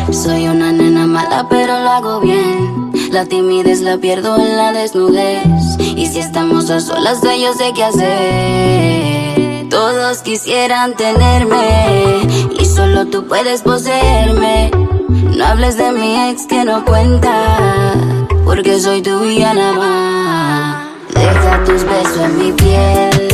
Soy una nena mala pero lo hago bien. La timidez la pierdo en la desnudez. Y si estamos a solas yo sé qué hacer. Todos quisieran tenerme y solo tú puedes poseerme. No hables de mi ex que no cuenta, porque soy tuya nada más. Deja tus besos en mi piel,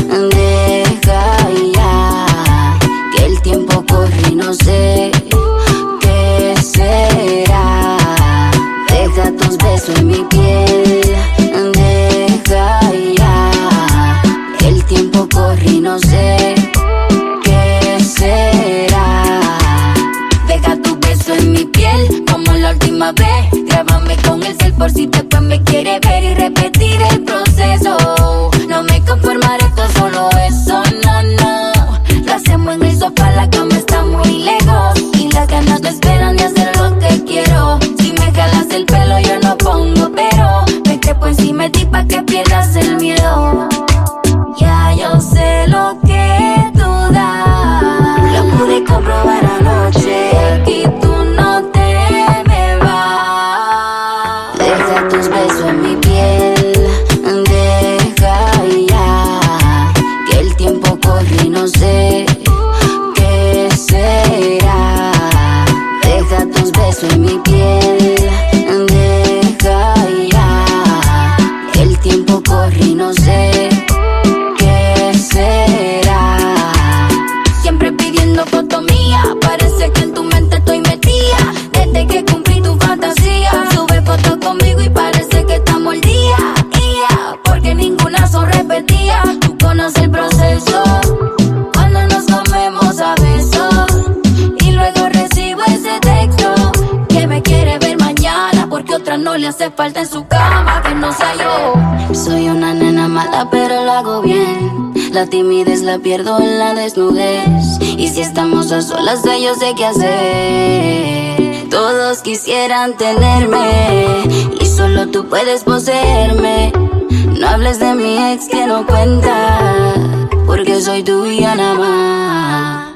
deja ya, que el tiempo corre y no sé qué será. Deja tus besos en mi piel, deja ya, el tiempo corre y no sé qué será. Deja tu beso en mi piel como la última vez. Grábame con el cel por si después me quiere ver y repetir el proceso. No me conformaré con solo eso, no, no. Lo hacemos en el sofá, la cama está muy lejos y las ganas no esperan de hacer lo que quiero. Si me jalas el pelo yo no pongo pero, me trepo encima de ti pa' que pierdas el miedo. Ya yo sé lo que tú das, lo pude comprobar anoche. Aquí tú no te me vas. Deja tus besos en mi piel, deja ya, que el tiempo corre y no sé qué será. Deja tus besos en mi piel, deja ya, el tiempo corre y no sé qué será. Siempre pidiendo foto mía, parece que en tu mente estoy metida. Desde que cumplí tu fantasía, sube fotos conmigo y parece que estamos al día. Porque ninguna son repetidas. Tú conoces el proceso, cuando nos comemos a besos y luego recibo ese texto que me quiere ver mañana, porque otra no le hace falta en su cama que no sea yo. Soy una nena mala pero lo hago bien. La timidez la pierdo en la desnudez. Y si estamos a solas yo sé qué hacer. Todos quisieran tenerme y solo tú puedes poseerme. No hables de mi ex que no cuenta, porque soy tuya nada más.